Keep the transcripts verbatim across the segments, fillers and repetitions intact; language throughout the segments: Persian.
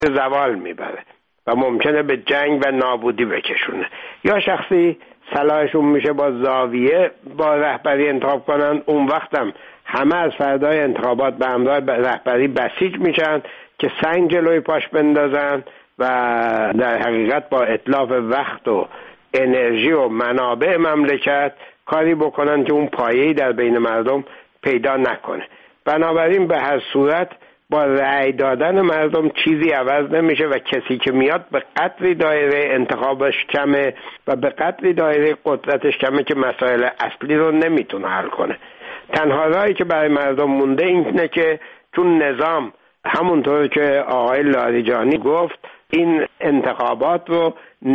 زوال میبره و ممکنه به جنگ و نابودی بکشونه. یا شخصی صلاحشون میشه با زاویه با رهبری انتخاب کنن، اون وقتم همه از فردای انتخابات به همراه رهبری بسیج میشن که سنگ جلوی پاش بندازن و در حقیقت با اتلاف وقت و انرژی و منابع مملکت کاری بکنن که اون پایه‌ای در بین مردم پیدا نکنه. بنابراین به هر صورت با رأی دادن مردم چیزی عوض نمیشه و کسی که میاد به قدری دایره انتخابش کمه و به قدری دایره قدرتش کمه که مسائل اصلی رو نمیتونه حل کنه. تنها راهی که برای مردم مونده اینه که چون نظام همونطور که آقای لاریجانی گفت این انتخابات رو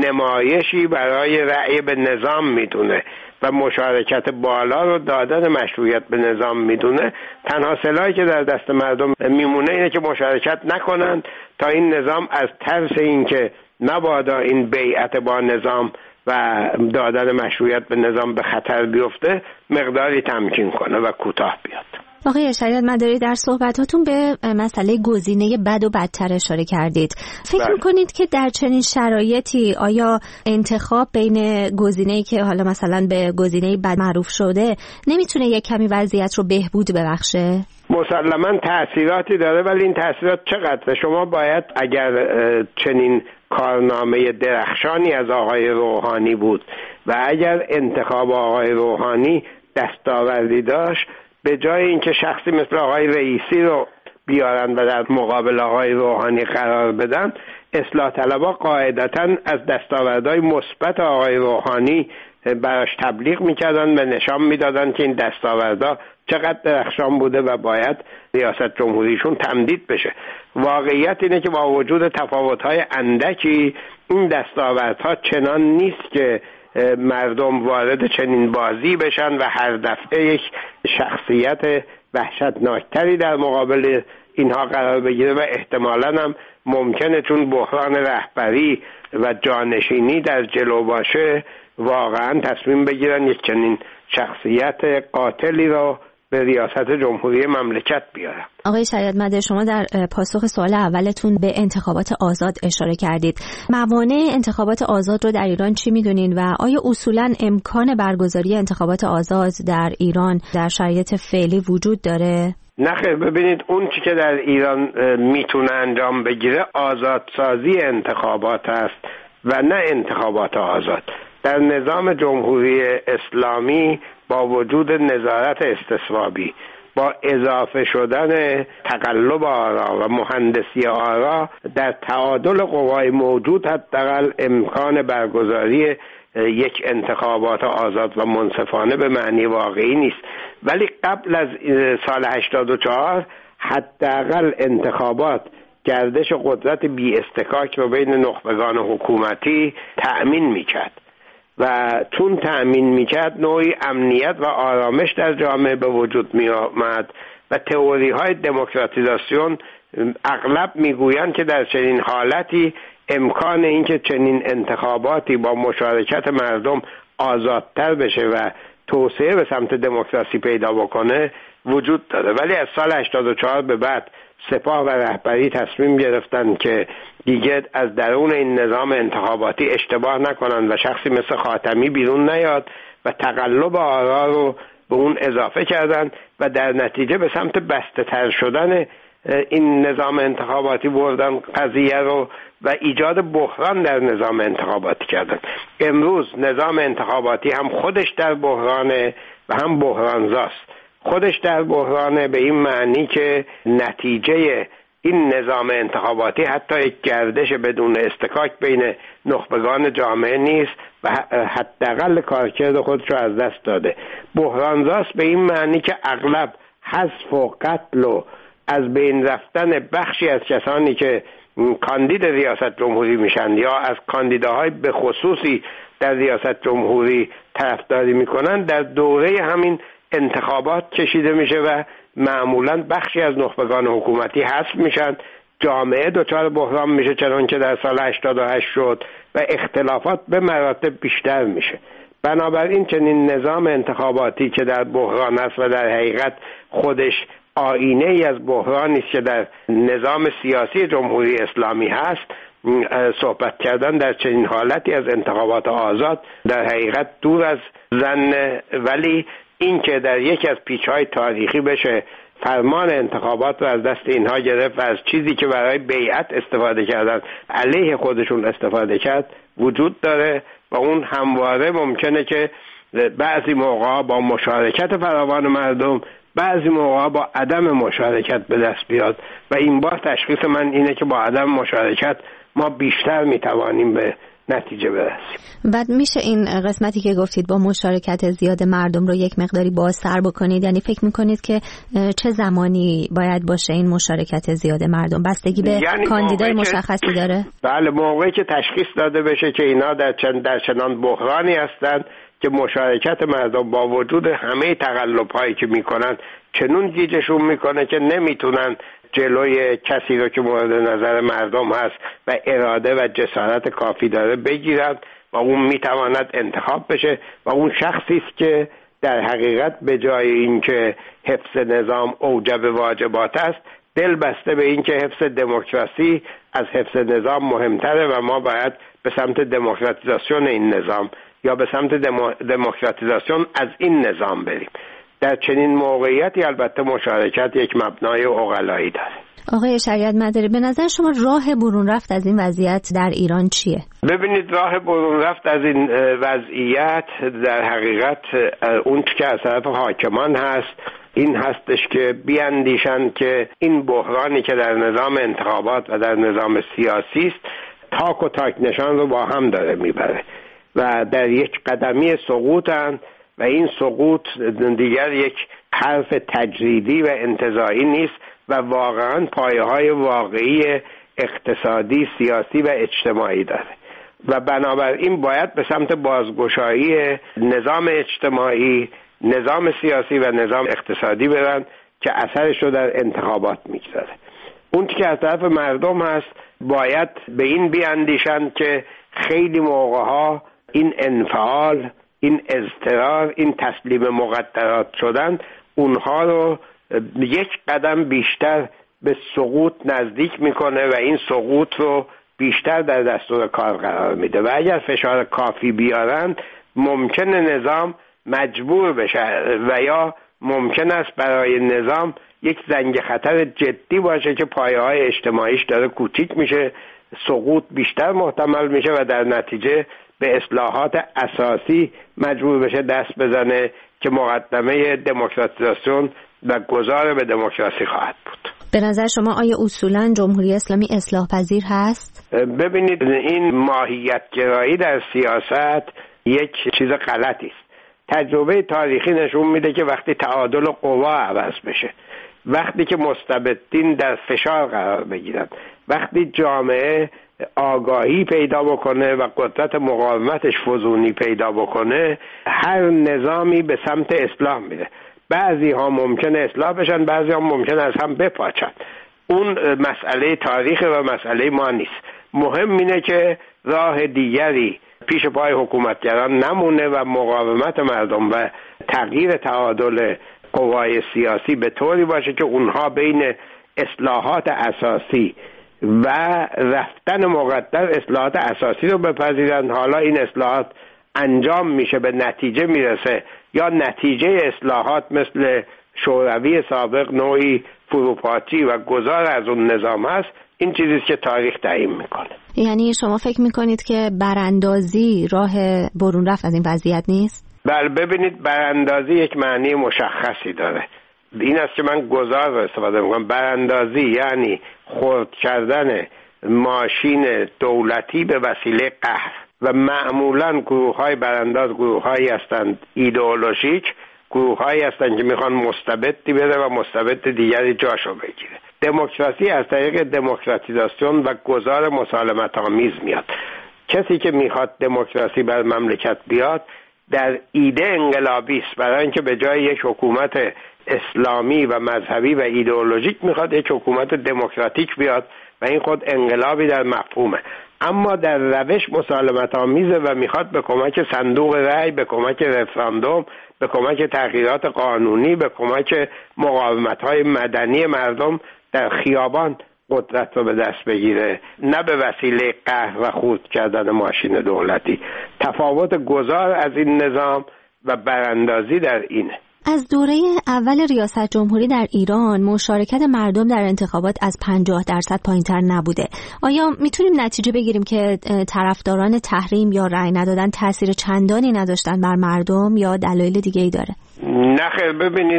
نمایشی برای رأی به نظام میدونه و مشارکت بالا رو دادن مشروعیت به نظام میدونه، تنها سلاحی که در دست مردم میمونه اینه که مشارکت نکنند تا این نظام از ترس اینکه نبادا این بیعت با نظام و دادن مشروعیت به نظام به خطر بیفته مقداری تمکین کنه و کوتاه بیاد. آقای شریعت مداری در صحبتاتون به مسئله گزینه بد و بدتر اشاره کردید. فکر میکنید که در چنین شرایطی آیا انتخاب بین گزینه‌ای که حالا مثلا به گزینه بد معروف شده نمیتونه یک کمی وضعیت رو بهبود ببخشه؟ مسلماً تأثیراتی داره، ولی این تأثیرات چقدر؟ شما باید اگر چنین کارنامه درخشانی از آقای روحانی بود و اگر انتخاب آقای روحانی دستاوردی داشت، به جای اینکه شخصی مثل آقای رئیسی رو بیارن و در مقابل آقای روحانی قرار بدن، اصلاح طلبها قاعدتاً از دستاوردهای مثبت آقای روحانی براش تبلیغ میکردن و نشان میدادن که این دستاوردها چقدر درخشان بوده و باید ریاست جمهوریشون تمدید بشه. واقعیت اینه که با وجود تفاوت‌های اندکی این دستاوردها چنان نیست که مردم وارد چنین بازی بشن و هر دفعه یک شخصیت وحشتناکتری در مقابل اینها قرار بگیره و احتمالاً هم ممکنه چون بحران رهبری و جانشینی در جلو باشه واقعاً تصمیم بگیرن یک چنین شخصیت قاتلی رو به ریاست جمهوری مملکت بیارن. آقای شریعت مداری، شما در پاسخ سوال اولتون به انتخابات آزاد اشاره کردید. موانع انتخابات آزاد رو در ایران چی میدونین و آیا اصولاً امکان برگزاری انتخابات آزاد در ایران در شرایط فعلی وجود داره؟ نه خیر، ببینید اون چی که در ایران میتونه انجام بگیره آزادسازی انتخابات است و نه انتخابات آزاد. در نظام جمهوری اسلامی با وجود نظارت استصوابی، با اضافه شدن تقلب آرا و مهندسی آرا در تعادل قوای موجود حداقل امکان برگزاری یک انتخابات آزاد و منصفانه به معنی واقعی نیست. ولی قبل از سال هشتاد و چهار حداقل انتخابات گردش قدرت بی استکاک رو بین نخبگان حکومتی تأمین میکرد و چون تأمین میکرد نوعی امنیت و آرامش در جامعه به وجود می آمد و تئوری های دموکراتیزاسیون اغلب میگویند که در چنین حالتی امکان اینکه چنین انتخاباتی با مشارکت مردم آزادتر بشه و توسعه به سمت دموکراسی پیدا بکنه وجود داره. ولی از سال هشتاد و چهار به بعد سپاه و رهبری تصمیم گرفتن که دیگه از درون این نظام انتخاباتی اشتباه نکنن و شخصی مثل خاتمی بیرون نیاد و تقلب آرا رو به اون اضافه کردن و در نتیجه به سمت بسته تر شدن این نظام انتخاباتی بردن قضیه رو و ایجاد بحران در نظام انتخاباتی کردن. امروز نظام انتخاباتی هم خودش در بحرانه و هم بحرانزاست. خودش در بحرانه به این معنی که نتیجه این نظام انتخاباتی حتی یک گردش بدون استکاک بین نخبگان جامعه نیست و حداقل کارکرد خودش رو از دست داده. بحرانزاست به این معنی که اغلب حذف و قتل و از بین رفتن بخشی از کسانی که کاندید ریاست جمهوری میشن یا از کاندیداهای به خصوصی در ریاست جمهوری طرفداری میکنن در دوره همین انتخابات کشیده میشه و معمولاً بخشی از نخبگان حکومتی حذف میشن. جامعه دچار بحران میشه چنان که در سال هشتاد و هشت شد و اختلافات به مراتب بیشتر میشه. بنابراین چنین نظام انتخاباتی که در بحران است و در حقیقت خودش آینه ای از بحرانی که در نظام سیاسی جمهوری اسلامی هست. صحبت کردن در چنین حالتی از انتخابات آزاد در حقیقت دور از ظن، ولی این که در یکی از پیچ‌های تاریخی بشه فرمان انتخابات رو از دست اینها گرفت و از چیزی که برای بیعت استفاده کردن علیه خودشون استفاده کرد وجود داره و اون همواره ممکنه که بعضی موقعا با مشارکت فراوان مردم، بعضی موقعا با عدم مشارکت به دست بیاد و این بار تشخیص من اینه که با عدم مشارکت ما بیشتر میتوانیم به نتیجه برسیم. بعد میشه این قسمتی که گفتید با مشارکت زیاد مردم رو یک مقداری بازتر بکنید؟ یعنی فکر میکنید که چه زمانی باید باشه این مشارکت زیاد مردم؟ بستگی به یعنی کاندیدای مشخصی داره؟ بله، موقعی که تشخیص داده بشه که اینا در چند در چنان بحرانی هستند که مشارکت مردم با وجود همه تقلب‌هایی که میکنن چنون گیجشون میکنه که نمیتونن جلوی کسی رو که مورد نظر مردم هست و اراده و جسارت کافی داره بگیرن و اون میتواند انتخاب بشه و اون شخصی است که در حقیقت به جای اینکه حفظ نظام اوجب واجبات است، دل بسته به اینکه حفظ دموکراسی از حفظ نظام مهمتره و ما باید به سمت دموکراتیزاسیون این نظام یا به سمت دمو... دموکراتیزاسیون از این نظام بریم. در چنین موقعیتی البته مشارکت یک مبنای عقلایی داره. آقای شریعت مداری، به نظر شما راه برون رفت از این وضعیت در ایران چیه؟ ببینید، راه برون رفت از این وضعیت در حقیقت اون که از طرف حاکمان هست این هستش که بیاندیشن که این بحرانی که در نظام انتخابات و در نظام سیاسی است تاک و تاک نشان رو با هم داره میبره و در یک قدمی سقوطن و این سقوط دیگر یک حرف تجریدی و انتزاعی نیست و واقعا پایه‌های واقعی اقتصادی، سیاسی و اجتماعی داره و بنابراین باید به سمت بازگشایی نظام اجتماعی، نظام سیاسی و نظام اقتصادی برن که اثرش رو در انتخابات میگذاره. اون که از طرف مردم هست باید به این بیاندیشن که خیلی موقعها این انفعال، این اضطرار، این تسلیم مقدرات شدن اونها رو یک قدم بیشتر به سقوط نزدیک میکنه و این سقوط رو بیشتر در دستور کار قرار میده و اگر فشار کافی بیارن ممکنه نظام مجبور بشه و یا ممکن است برای نظام یک زنگ خطر جدی باشه که پایه‌های اجتماعیش داره کوچیک میشه، سقوط بیشتر محتمل میشه و در نتیجه به اصلاحات اساسی مجبور بشه دست بزنه که مقدمه دموکراتیزاسیون و گذار به دموکراسی خواهد بود. به نظر شما آیا اصولاً جمهوری اسلامی اصلاح پذیر هست؟ ببینید، این ماهیت گرایی در سیاست یک چیز غلطی است. تجربه تاریخی نشون میده که وقتی تعادل قوا عوض بشه، وقتی که مستبدین در فشار قرار بگیرن، وقتی جامعه آگاهی پیدا بکنه و قدرت مقاومتش فزونی پیدا بکنه، هر نظامی به سمت اصلاح میره. بعضی ها ممکنه اصلاح بشن، بعضی ها ممکنه از هم بپاچن. اون مسئله تاریخ و مسئله ما نیست. مهم اینه که راه دیگری پیش پای حکومتگران نمونه و مقاومت مردم و تغییر تعادل قوای سیاسی به طوری باشه که اونها بین اصلاحات اساسی و رفتن مقدر اصلاحات اساسی رو بپذیرن. حالا این اصلاحات انجام میشه، به نتیجه میرسه، یا نتیجه اصلاحات مثل شوروی سابق نوعی فروپاشی و گذار از اون نظام هست، این چیزیست که تاریخ تعیین میکنه. یعنی شما فکر میکنید که براندازی راه برون رفت از این وضعیت نیست؟ بله، ببینید، براندازی یک معنی مشخصی داره. این است که من گذار رو استفاده میکنم. براندازی یعنی خرد کردن ماشین دولتی به وسیله قهر و معمولا گروه های برانداز گروه هایی هستند ایدئولوژیک، گروه هایی هستند که میخوان مستبدی بده و مستبد دیگری جاشو بگیره. دموکراسی از طریق دموکراتیزاسیون و گذار مسالمت آمیز میاد. کسی که میخواد دموکراسی بر مملکت بیاد در ایده انقلابی است، برای اینکه به جای یک حکومت اسلامی و مذهبی و ایدئولوژیک میخواد یک حکومت دموکراتیک بیاد و این خود انقلابی در مفهومه. اما در روش مسالمت آمیزه و میخواد به کمک صندوق رأی، به کمک رفراندوم، به کمک تغییرات قانونی، به کمک مقاومت‌های مدنی مردم در خیابان قدرت رو به دست بگیره، نه به وسیله قهر و خورد کردن ماشین دولتی. تفاوت گذار از این نظام و براندازی در اینه. از دوره اول ریاست جمهوری در ایران مشارکت مردم در انتخابات از پنجاه درصد پایین‌تر نبوده. آیا میتونیم نتیجه بگیریم که طرفداران تحریم یا رأی ندادن تأثیر چندانی نداشتن بر مردم یا دلایل دیگه‌ای داره؟ نه خیر، ببینید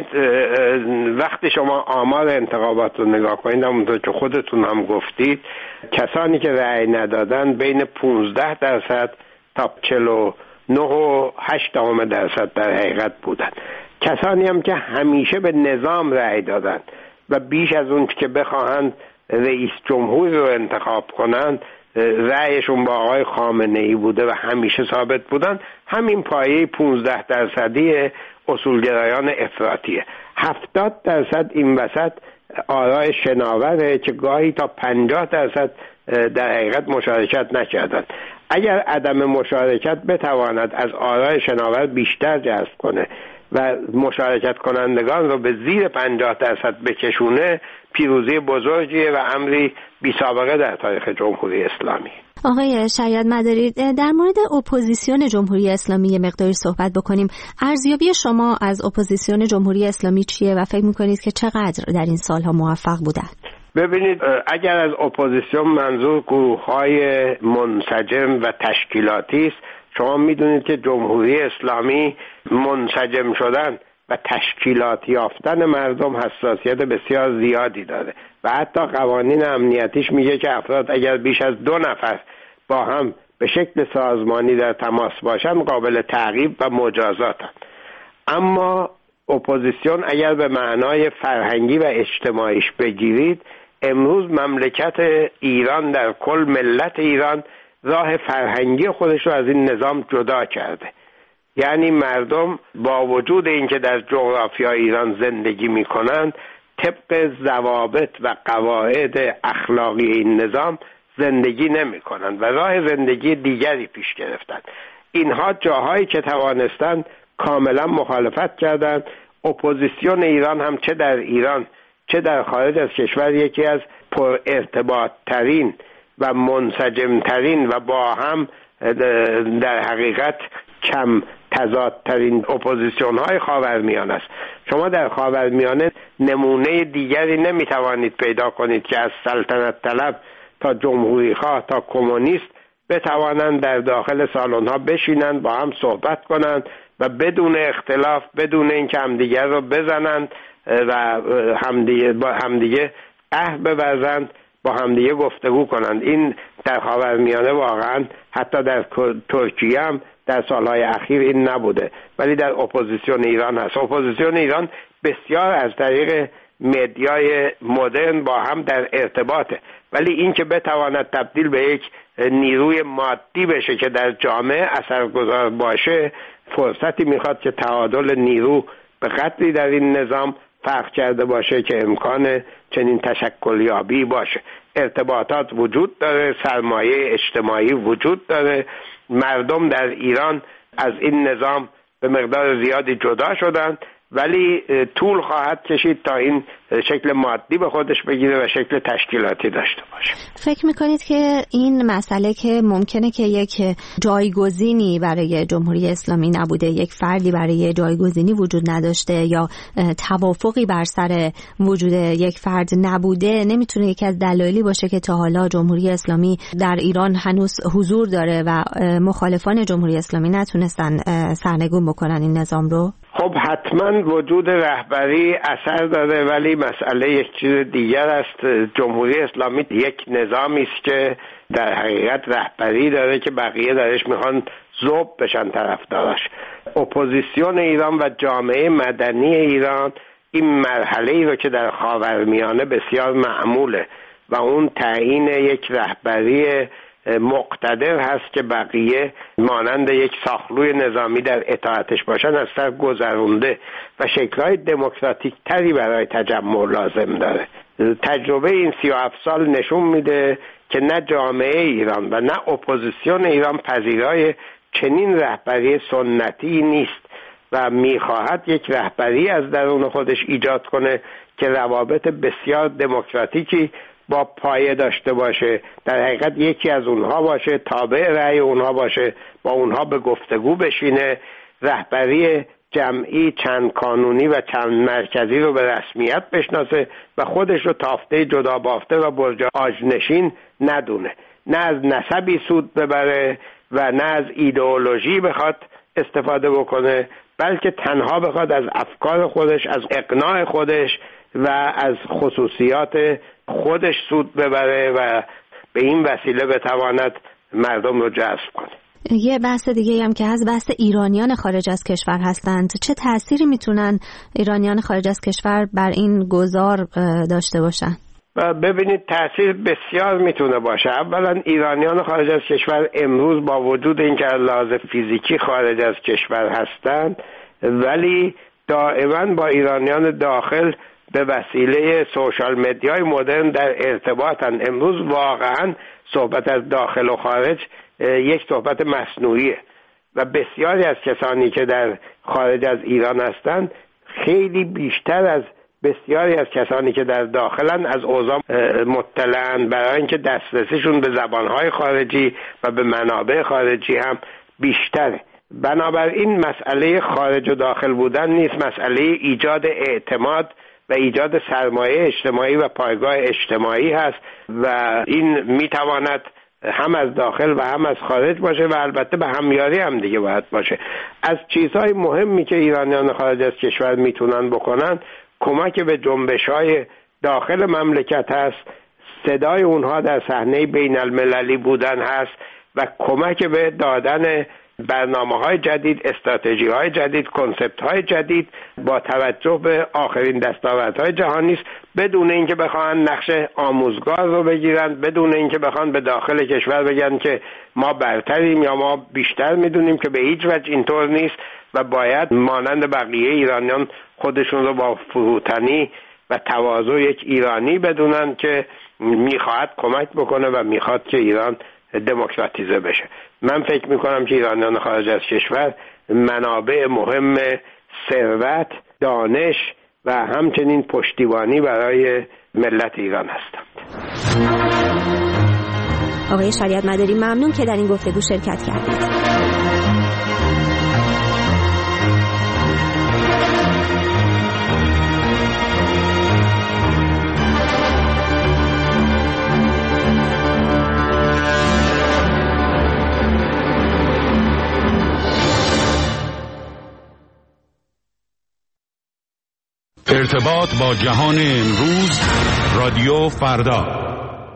وقتی شما آمار انتخابات رو نگاه کنید، همونطور که خودتون هم گفتید، کسانی که رأی ندادن بین پانزده درصد تا چهل و نه و هشت درصد در حقیقت بودن. کسانی هم که همیشه به نظام رأی دادن و بیش از اون که بخواهند رئیس جمهوری رو انتخاب کنند رأیشون با آقای خامنه‌ای بوده و همیشه ثابت بودن، همین پایه پانزده درصدی اصولگرایان افراطیه. هفتاد درصد این وسط آرای شناوره که گاهی تا پنجاه درصد در حقیقت مشارکت نکردند. اگر عدم مشارکت بتواند از آرای شناور بیشتر جذب کنه و مشارکت کنندگان رو به زیر پنجاه درصد بکشونه، پیروزی بزرگیه و امری بی سابقه در تاریخ جمهوری اسلامی. آقای شریعت مداری، در مورد اپوزیسیون جمهوری اسلامی مقداری صحبت بکنیم. ارزیابی شما از اپوزیسیون جمهوری اسلامی چیه و فکر میکنید که چقدر در این سالها موفق بودند؟ ببینید، اگر از اپوزیسیون منظور گروه‌های منسجم و تشکیلاتی است، شما میدونید که جمهوری اسلامی منسجم شدن و تشکیلات یافتن مردم حساسیت بسیار زیادی داره و حتی قوانین امنیتیش میگه که افراد اگر بیش از دو نفر با هم به شکل سازمانی در تماس باشن قابل تعقیب و مجازاتن. اما اپوزیسیون اگر به معنای فرهنگی و اجتماعیش بگیرید، امروز مملکت ایران در کل، ملت ایران راه فرهنگی خودش رو از این نظام جدا کرده. یعنی مردم با وجود اینکه در جغرافیای ایران زندگی میکنند، طبق ضوابط و قواعد اخلاقی این نظام زندگی نمیکنند و راه زندگی دیگری پیش گرفتند. اینها جاهایی که توانستند کاملا مخالفت کردند. اپوزیسیون ایران هم چه در ایران چه در خارج از کشور یکی از پر ارتباط ترین و منسجم ترین و با هم در حقیقت کم تضادترین اپوزیسیون های خاورمیانه است. شما در خاورمیانه نمونه دیگری نمیتوانید پیدا کنید که از سلطنت طلب تا جمهوری خواه تا کمونیست بتوانند در داخل سالن ها بشینند، با هم صحبت کنند و بدون اختلاف، بدون اینکه همدیگر رو بزنند و همدیگه با همدیگه قهر بورزند، با همدیگه گفتگو کنند. این در خاورمیانه واقعا حتی در ترکیه هم در سالهای اخیر این نبوده، ولی در اپوزیسیون ایران هست. اپوزیسیون ایران بسیار از طریق مدیای مدرن با هم در ارتباطه، ولی این که بتواند تبدیل به یک نیروی مادی بشه که در جامعه اثرگذار باشه، فرصتی میخواد که تعادل نیرو به قدری در این نظام فرق کرده باشه که امکان چنین تشکلیابی باشه. ارتباطات وجود داره، سرمایه اجتماعی وجود داره. مردم در ایران از این نظام به مقدار زیادی جدا شدند، ولی طول خواهد کشید تا این شکل مادی به خودش بگیره و شکل تشکیلاتی داشته باشه. فکر میکنید که این مسئله که ممکنه که یک جایگزینی برای جمهوری اسلامی نبوده، یک فردی برای جایگزینی وجود نداشته یا توافقی بر سر وجود یک فرد نبوده، نمیتونه یکی از دلایلی باشه که تا حالا جمهوری اسلامی در ایران هنوز حضور داره و مخالفان جمهوری اسلامی نتونستن سرنگون بکنن این نظام رو؟ خب حتما وجود رهبری اثر داره، ولی مسئله یک چیز دیگر است. جمهوری اسلامی یک نظامی است که در حقیقت رهبری داره که بقیه درش میخوان ذوب بشن طرفدارش. اپوزیسیون ایران و جامعه مدنی ایران این مرحله‌ای رو که در خاورمیانه بسیار معموله و اون تعیین یک رهبری مقتدر هست که بقیه مانند یک ساخلوی نظامی در اطاعتش باشن، از سر گذرونده و شکل‌های دموکراتیک تری برای تجمع لازم داره. تجربه این سی و هفت سال نشون میده که نه جامعه ایران و نه اپوزیسیون ایران پذیرای چنین رهبری سنتی نیست و میخواهد یک رهبری از درون خودش ایجاد کنه که روابط بسیار دموکراتیکی با پایه داشته باشه، در حقیقت یکی از اونها باشه، تابع رأی اونها باشه، با اونها به گفتگو بشینه، رهبری جمعی چند کانونی و چند مرکزی رو به رسمیت بشناسه و خودش رو تافته جدا بافته و برج آجنشین ندونه، نه از نسبی سود ببره و نه از ایدئولوژی بخواد استفاده بکنه، بلکه تنها بخواد از افکار خودش، از اقناع خودش و از خصوصیات خودش سود ببره و به این وسیله بتواند مردم رو جذب کنه. یه بحث دیگه هم که از بحث ایرانیان خارج از کشور هستند، چه تأثیری میتونن ایرانیان خارج از کشور بر این گذار داشته باشن؟ ببینید تأثیر بسیار میتونه باشه. اولا ایرانیان خارج از کشور امروز با وجود اینکه از لحاظ فیزیکی خارج از کشور هستند، ولی دائما با ایرانیان داخل به وسیله سوشال مدیای مدرن در ارتباطن. امروز واقعا صحبت از داخل و خارج یک صحبت مصنوعیه و بسیاری از کسانی که در خارج از ایران هستند خیلی بیشتر از بسیاری از کسانی که در داخلن از اوضاع مطلعن، برای اینکه دسترسیشون به زبانهای خارجی و به منابع خارجی هم بیشتره. بنابراین مسئله خارج و داخل بودن نیست، مسئله ایجاد اعتماد و ایجاد سرمایه اجتماعی و پایگاه اجتماعی هست و این میتواند هم از داخل و هم از خارج باشه و البته به همیاری هم دیگه باید باشه. از چیزهای مهمی که ایرانیان خارج از کشور میتونن بکنن کمک به جنبش‌های داخل مملکت هست، صدای اونها در صحنه بین المللی بودن هست و کمک به دادن برنامه‌های جدید، استراتژی‌های جدید، کنسپت‌های جدید با توجه به آخرین دستاوردهای جهانی است، بدون اینکه بخوان نقش آموزگار رو بگیرن، بدون اینکه بخوان به داخل کشور بگن که ما برتریم یا ما بیشتر میدونیم، که به هیچ وجه اینطور نیست و باید مانند بقیه ایرانیان خودشون رو با فروتنی و تواضع یک ایرانی بدونن که میخواد کمک بکنه و میخواد که ایران دموکراتیزه بشه. من فکر میکنم که ایرانیان خارج از کشور منابع مهم ثروت، دانش و همچنین پشتیبانی برای ملت ایران هستند. آقای شریعت مداری ممنون که در این گفتگو شرکت کردید. ارتباط با جهان امروز، رادیو فردا.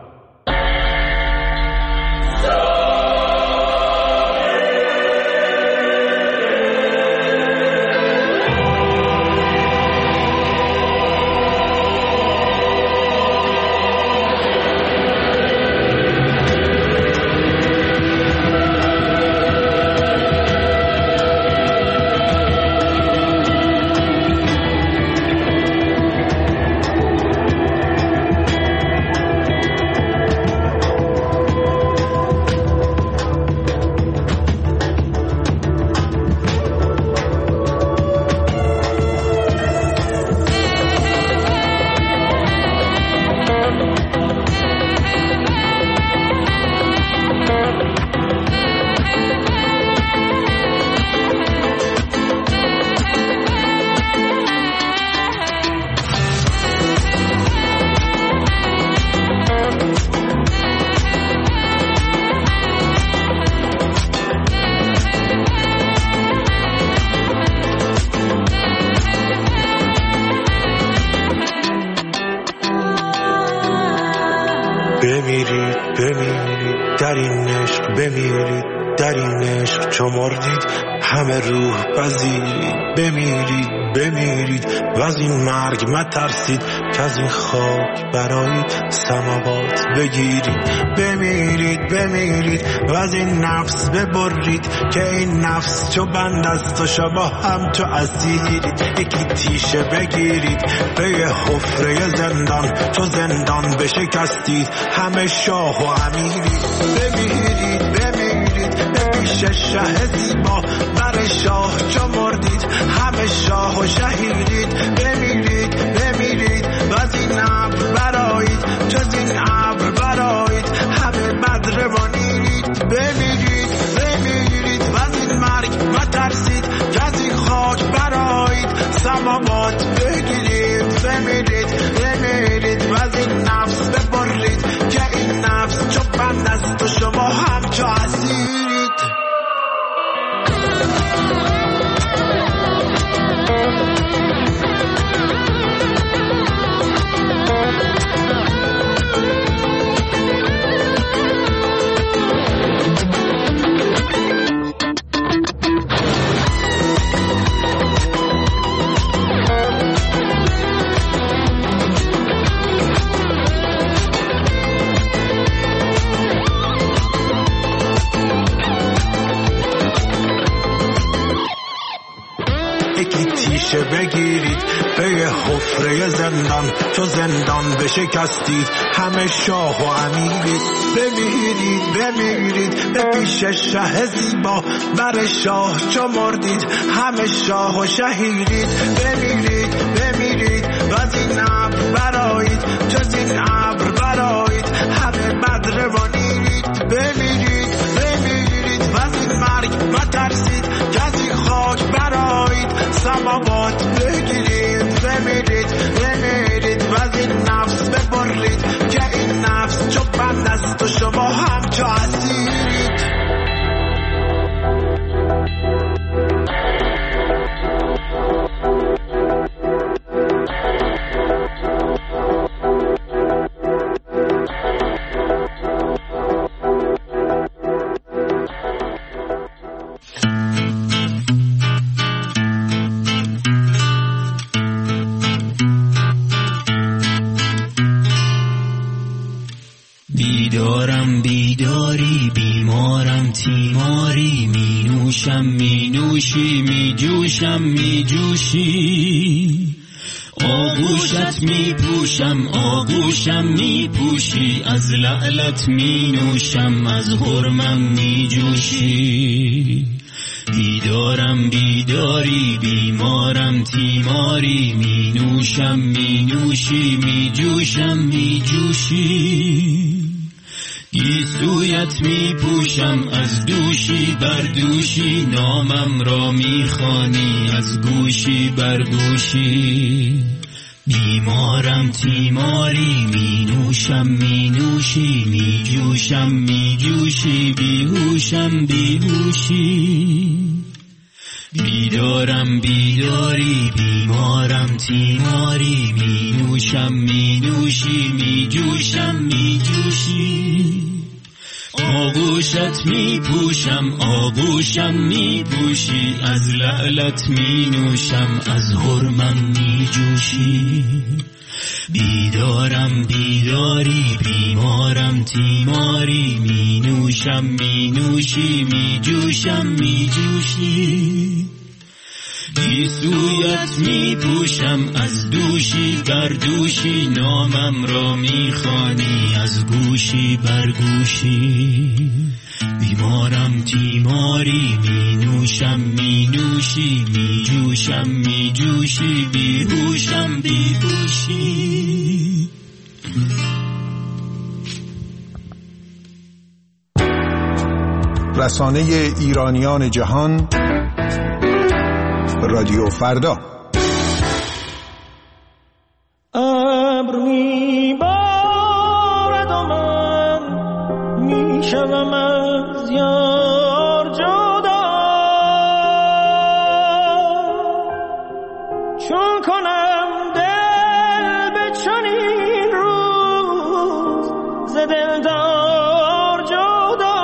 بمیرید بمیرید در این عشق، بمیرید در این عشق چو مردید همه روح پذیرید. بمیرید بمیرید و از این مرگ مترسید که از این خاک برای سماوات بگیرید. بمیرید بمیرید و از این نفس ببرید که این نفس چو بند است و شما هم چو اسیرید. یکی تیشه بگیرید به یه حفره زندان، چو زندان بشکستید همه شاه و امیرید. بمیرید بمیرید به پیش شه زیبا، بر شاه چو مردید همه شاه و شهیدید. بمیرید بمیرید و از این ابر برآیید، جز این ابر برآیید همه بدر و نیرید. بمیرید بمیرید و از این مرگ مترسید، که از این خاک برآیید سماوات بگیرید. بمیرید بمیرید و از این نفس ببرید که این نفس چو بند است و شما هم چو اسیرید. بگیرید به یه حفره زندان، چو زندان بشکستید همه شاه و امیرید. بمیرید بمیرید به پیش شه زیبا، بر شاه چو مردید همه شاه و شهیدید. بمیرید بمیرید و از این ابر برآیید، جز این ابر برآیید همه بدر و نیرید. بمیرید بمیرید و از این مرگ مترسید، که از این خاک برآیید سماوات بگیرید. بمیرید بمیرید و از این نفس ببرید که این نفس چو بند است و شما هم چو اسیرید. بیدارم بیداری بیمارم تیماری، می نوشم می نوشی می جوشم می جوشی. آغوشت می پوشم آغوشم می پوشی، از لعلت می نوشم از حرمم می جوشی. بیدارم بیداری بیمارم تیماری، می نوشم می نوشی می جوشم می جوشی. گیسویت می پوشم از دوشی بر دوشی، نامم را می خوانی از گوشی بر گوشی. بیمارم تیماری می نوشم می نوشی می جوشم می جوشی، بیهوشم بیهوشی. بیدارم بیداری بیمارم تیماری، می نوشم می نوشی می جوشم می جوشی. آغوشت می پوشم آغوشم می پوشی، از لعلت می نوشم از حرمم می جوشی. بیدارم بیداری بیمارم تیماری، می نوشم می نوشی می جوشم می جوشی. گیسویت می پوشم از دوشی بر دوشی، نامم را می خوانی از گوشی بر گوشی. بیمارم تیماری می نوشم می نوشی می جوشم می جوشی، بیهوشم بیهوشی. رسانه ایرانیان جهان، رادیو فردا. ابر میبارد و من میشوم از یار جدا، چون کنم دل به چنین روز ز دلدار جدا.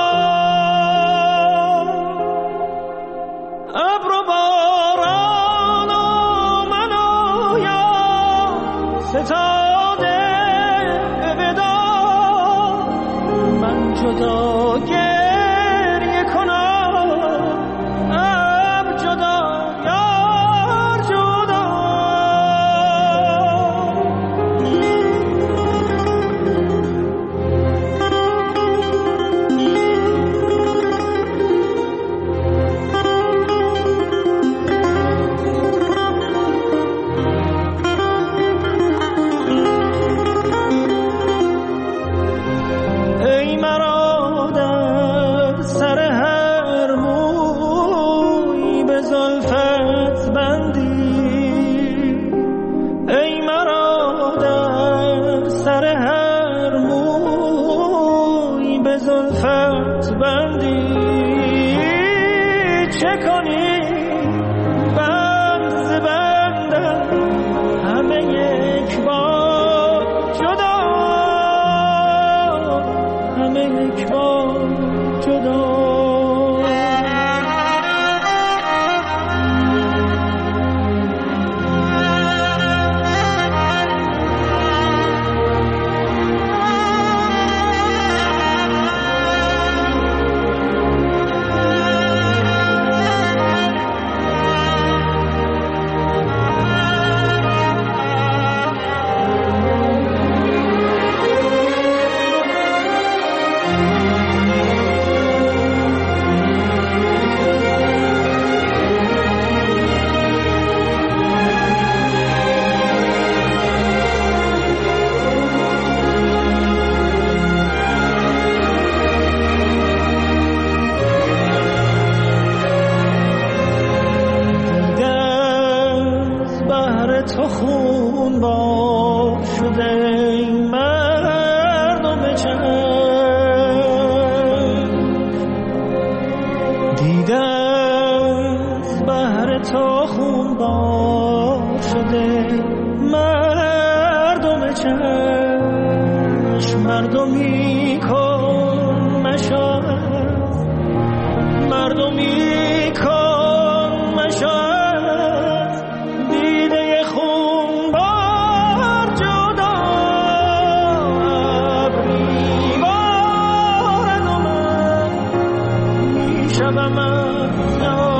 ابر و باران و من و یا ستاده به ودا، من جدا گریه کنم، اب جدا یار جدا. ای مرا در سر هر موی به زلفت بندی، ای مرا در سر هر موی به زلفت بندی. چه کنی بند ز بندم همه یک بار جدا، همه یک بار جدا. تو خون با شده مردم چشم، دیدم بهر تو خون با شده مردم چشم. مردمی کن مشاهد، مردمی کن مشاهد، دیده خون بار جدا. ابری بارد و من میشوم از